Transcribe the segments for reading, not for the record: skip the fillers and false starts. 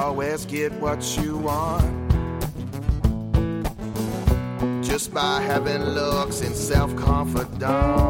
always get what you want just by having looks and self-confidence.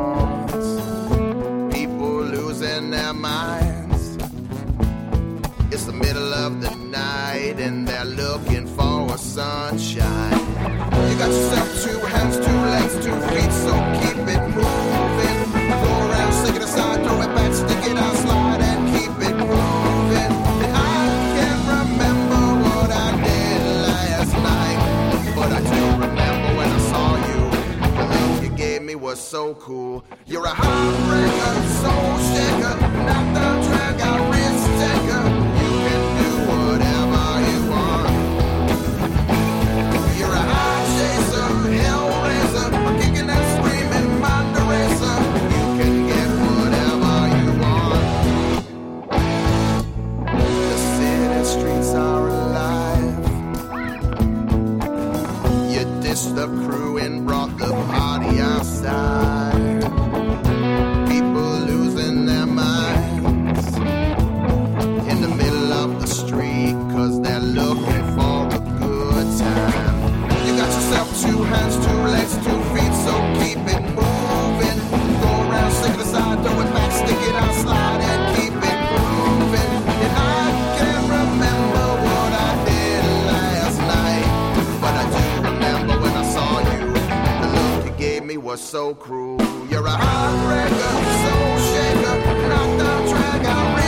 People losing their minds. It's the middle of the night and they're looking for a sunshine. You got yourself 2 hands, 2 legs, 2 feet, so keep it moving. Go around, stick it aside, throw it back, stick it out, slide and keep it moving. And I can't remember what I did last night, but I do remember when I saw you. The look you gave me was so cool. You're a heartbreaker, soul shaker, knock down, drag out, risk taker. You can do whatever you want. You're a high chaser, hellraiser, kicking and screaming, mind eraser. You can get whatever you want. The city streets are alive. You ditched the crew and brought the party outside. People losing their minds in the middle of the street, 'cause they're looking for a good time. You got yourself 2 hands, 2 legs, 2 feet, so keep it moving. Go around, stick it aside, throw it back, stick it out, slide and keep it moving. And I can't remember what I did last night, but I do remember when I saw you. The look you gave me was so cruel. You're a heartbreaker, soul shaker, knock down, drag out,